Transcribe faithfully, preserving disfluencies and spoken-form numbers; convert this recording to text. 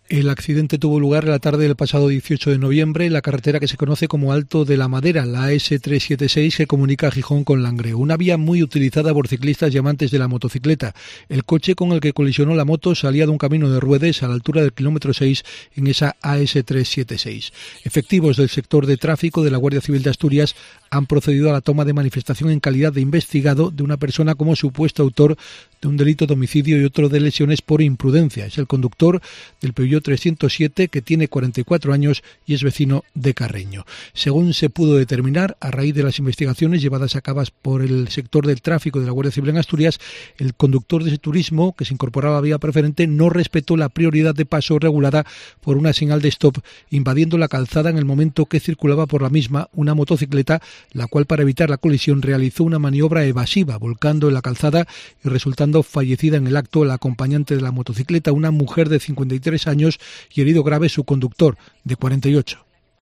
El accidente tuvo lugar en la tarde del pasado dieciocho de noviembre en la carretera que se conoce como Alto de la Madera, la A S trescientos setenta y seis, que comunica a Gijón con Langreo. Una vía muy utilizada por ciclistas y amantes de la motocicleta. El coche con el que colisionó la moto salía de un camino de Ruedes a la altura del kilómetro seis en esa A S trescientos setenta y seis. Efectivos del sector de tráfico de la Guardia Civil de Asturias han procedido a la toma de manifestación en calidad de investigado de una persona como supuesto autor de un delito de homicidio y otro de lesiones por imprudencia. Es el conductor del Peugeot trescientos siete, que tiene cuarenta y cuatro años y es vecino de Carreño. Según se pudo determinar, a raíz de las investigaciones llevadas a cabo por el sector del tráfico de la Guardia Civil en Asturias, el conductor de ese turismo, que se incorporaba a vía preferente, no respetó la prioridad de paso regulada por una señal de stop, invadiendo la calzada en el momento que circulaba por la misma una motocicleta, la cual, para evitar la colisión, realizó una maniobra evasiva, volcando en la calzada y resultando fallecida en el acto la acompañante de la motocicleta, una mujer de cincuenta y tres años, y herido grave su conductor, de cuarenta y ocho.